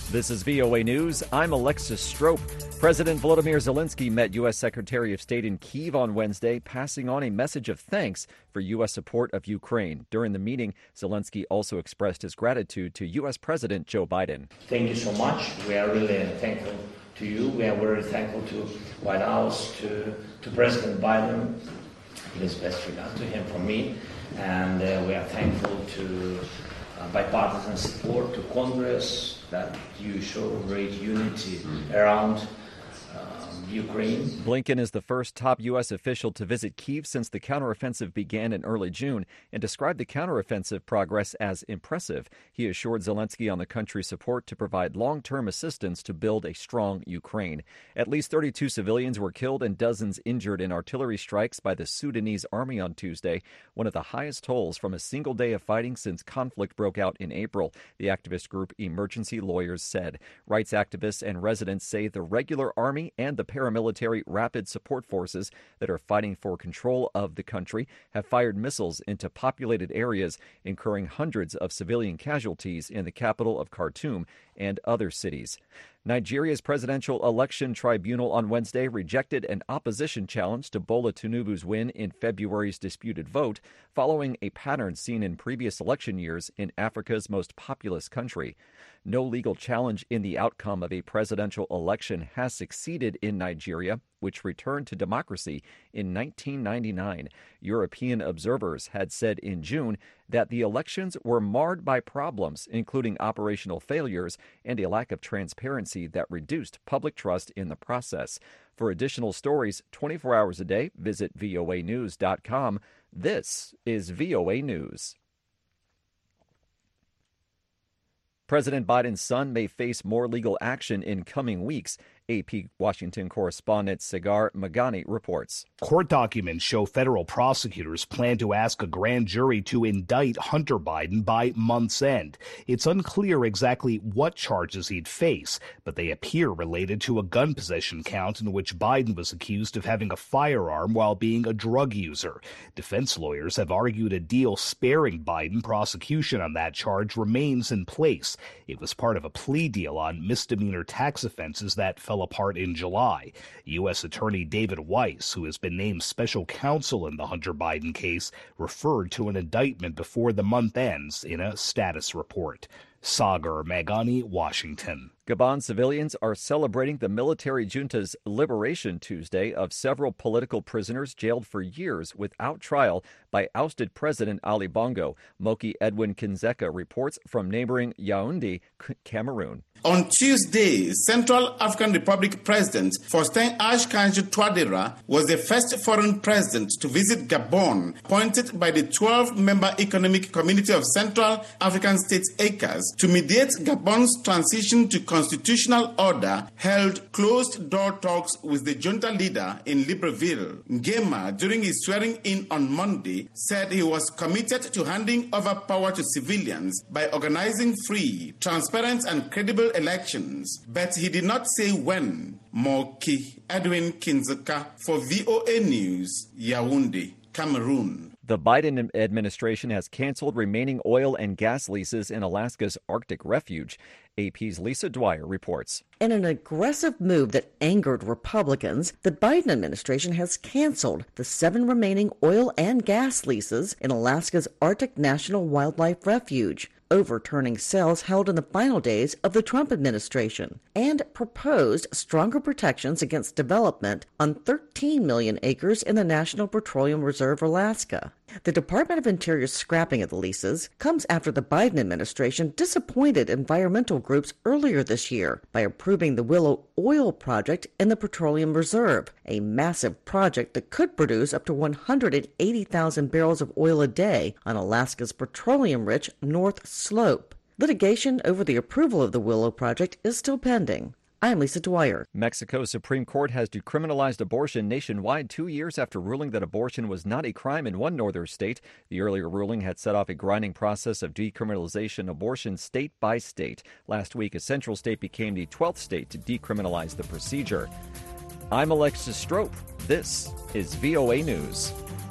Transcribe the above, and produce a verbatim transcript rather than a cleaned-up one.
This is V O A News. I'm Alexis Strope. President Volodymyr Zelensky met U S. Secretary of State in Kyiv on Wednesday, passing on a message of thanks for U S support of Ukraine. During the meeting, Zelensky also expressed his gratitude to U S. President Joe Biden. Thank you so much. We are really thankful to you. We are very thankful to White House, to, to President Biden. His best regard to him from me. And uh, we are thankful to uh, bipartisan support, to Congress, that you show great unity around um, Ukraine. Blinken is the first top U S official to visit Kyiv since the counteroffensive began in early June and described the counteroffensive progress as impressive. He assured Zelensky on the country's support to provide long-term assistance to build a strong Ukraine. At least thirty-two civilians were killed and dozens injured in artillery strikes by the Sudanese army on Tuesday, one of the highest tolls from a single day of fighting since conflict broke out in April, the activist group Emergency Lawyers said. Rights activists and residents say the regular army and the paramilitary rapid support forces that are fighting for control of the country have fired missiles into populated areas, incurring hundreds of civilian casualties in the capital of Khartoum and other cities. Nigeria's presidential election tribunal on Wednesday rejected an opposition challenge to Bola Tinubu's win in February's disputed vote, following a pattern seen in previous election years in Africa's most populous country. No legal challenge in the outcome of a presidential election has succeeded in Nigeria, which returned to democracy in nineteen ninety-nine. European observers had said in June that the elections were marred by problems, including operational failures and a lack of transparency that reduced public trust in the process. For additional stories twenty-four hours a day, visit V O A news dot com. This is V O A News. President Biden's son may face more legal action in coming weeks. A P Washington correspondent Sagar Magani reports. Court documents show federal prosecutors plan to ask a grand jury to indict Hunter Biden by month's end. It's unclear exactly what charges he'd face, but they appear related to a gun possession count in which Biden was accused of having a firearm while being a drug user. Defense lawyers have argued a deal sparing Biden prosecution on that charge remains in place. It was part of a plea deal on misdemeanor tax offenses that fell apart in July. U S. Attorney David Weiss, who has been named special counsel in the Hunter Biden case, referred to an indictment before the month ends in a status report. Sagar Magani, Washington. Gabon civilians are celebrating the military junta's liberation Tuesday of several political prisoners jailed for years without trial by ousted President Ali Bongo. Moki Edwin Kinzeka reports from neighboring Yaoundé, Cameroon. On Tuesday, Central African Republic President Faustin Archange Touadéra was the first foreign president to visit Gabon, appointed by the twelve-member Economic Community of Central African States, E C A S, to mediate Gabon's transition to constitutional order, held closed-door talks with the junta leader in Libreville. Nguema, during his swearing-in on Monday, said he was committed to handing over power to civilians by organizing free, transparent, and credible elections, but he did not say when. Moki Edwin Kinzeka for V O A News, Yaoundé, Cameroon. The Biden administration has canceled remaining oil and gas leases in Alaska's Arctic refuge. A P's Lisa Dwyer reports. In an aggressive move that angered Republicans, the Biden administration has canceled the seven remaining oil and gas leases in Alaska's Arctic National Wildlife Refuge, overturning sales held in the final days of the Trump administration, and proposed stronger protections against development on thirteen million acres in the National Petroleum Reserve, Alaska. The Department of Interior's scrapping of the leases comes after the Biden administration disappointed environmental groups earlier this year by approving the Willow Oil Project in the Petroleum Reserve, a massive project that could produce up to one hundred eighty thousand barrels of oil a day on Alaska's petroleum-rich North Slope. Litigation over the approval of the Willow Project is still pending. I'm Lisa Dwyer. Mexico's Supreme Court has decriminalized abortion nationwide two years after ruling that abortion was not a crime in one northern state. The earlier ruling had set off a grinding process of decriminalization abortion state by state. Last week, a central state became the twelfth state to decriminalize the procedure. I'm Alexis Strope. This is V O A News.